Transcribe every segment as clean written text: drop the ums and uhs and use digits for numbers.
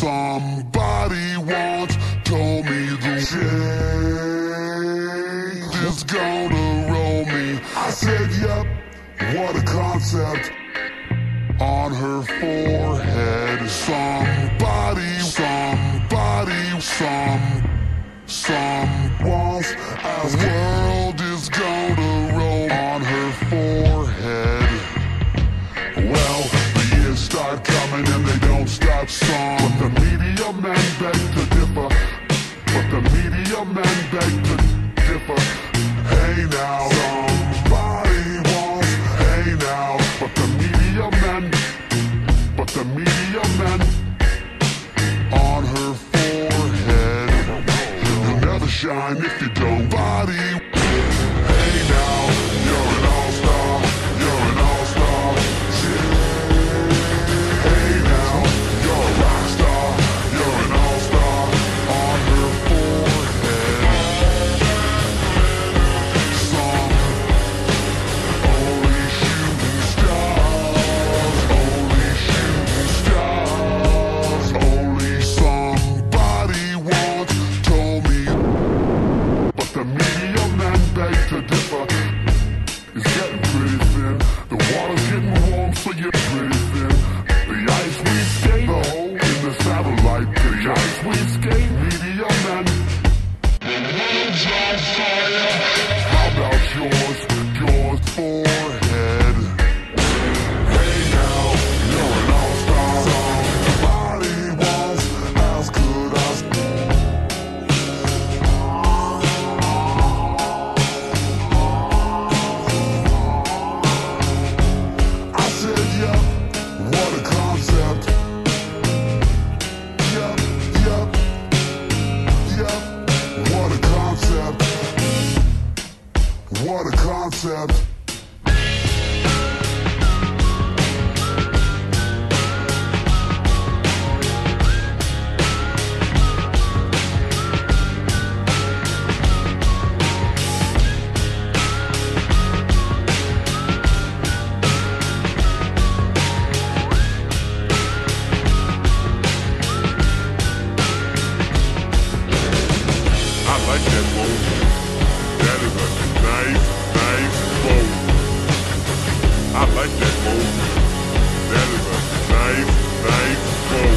Somebody once told me the shade is gonna roll me. I said, yep, what a concept. On her forehead, someone's as the world is gonna roll on her forehead. Well, the years start coming and they don't stop song. But the media men beg to differ. But the media men beg to differ. Hey now, somebody wants. Hey now, but the media men on her forehead. You'll never shine if you don't body. Hey now, you're an all-star. You're an all-star. Shit. Hey now, you're a rock star. You're an all-star. On her forehead. Some only shooting stars. Only shooting stars. Only somebody once told me. But the media men beg to differ. It's getting pretty thin. The water's getting warm, so you're pretty thin. The ice we skate, the hole in the satellite picture. The ice we skate, media men. The world's on fire. How about yours forehead? Hey now, you're an all-star. Somebody once as good as. I said, yep, what a concept. Yep, what a concept. What a concept. I like that boat. That is a nice boat. I like that boat. That is a nice boat.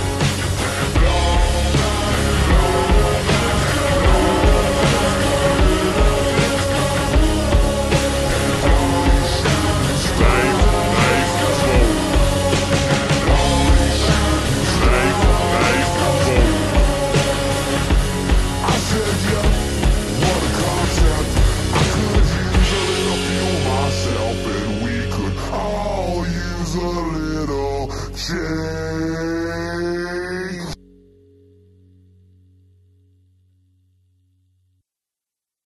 I said, yeah, what a concept. I could use a little fuel myself, and we could all use a little change.